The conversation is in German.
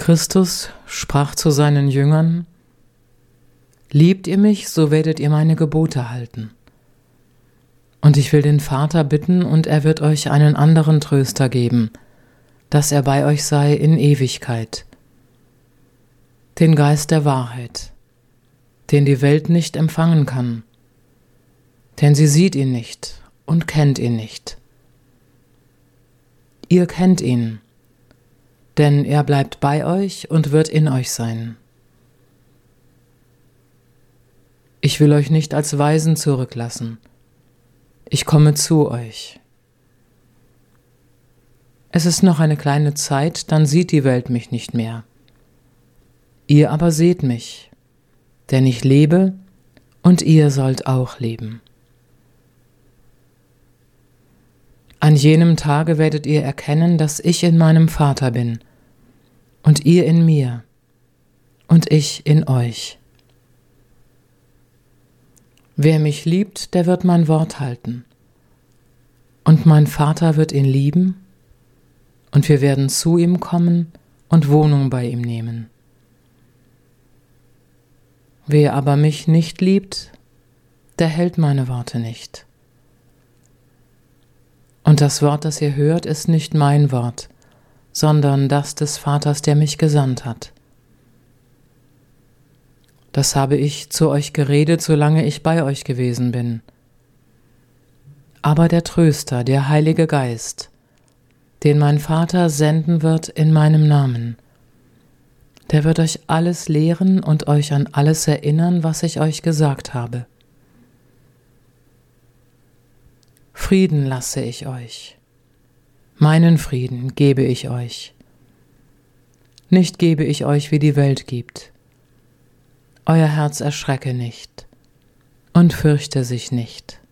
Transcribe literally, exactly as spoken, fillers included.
Christus sprach zu seinen Jüngern: Liebt ihr mich, so werdet ihr meine Gebote halten. Und ich will den Vater bitten, und er wird euch einen anderen Tröster geben, dass er bei euch sei in Ewigkeit, den Geist der Wahrheit, den die Welt nicht empfangen kann, denn sie sieht ihn nicht und kennt ihn nicht. Ihr kennt ihn, denn er bleibt bei euch und wird in euch sein. Ich will euch nicht als Waisen zurücklassen. Ich komme zu euch. Es ist noch eine kleine Zeit, dann sieht die Welt mich nicht mehr. Ihr aber seht mich, denn ich lebe und ihr sollt auch leben. An jenem Tage werdet ihr erkennen, dass ich in meinem Vater bin und ihr in mir und ich in euch. Wer mich liebt, der wird mein Wort halten, und mein Vater wird ihn lieben, und wir werden zu ihm kommen und Wohnung bei ihm nehmen. Wer aber mich nicht liebt, der hält meine Worte nicht. Und das Wort, das ihr hört, ist nicht mein Wort, sondern das des Vaters, der mich gesandt hat. Das habe ich zu euch geredet, solange ich bei euch gewesen bin. Aber der Tröster, der Heilige Geist, den mein Vater senden wird in meinem Namen, der wird euch alles lehren und euch an alles erinnern, was ich euch gesagt habe. Frieden lasse ich euch, meinen Frieden gebe ich euch. Nicht gebe ich euch, wie die Welt gibt. Euer Herz erschrecke nicht und fürchte sich nicht.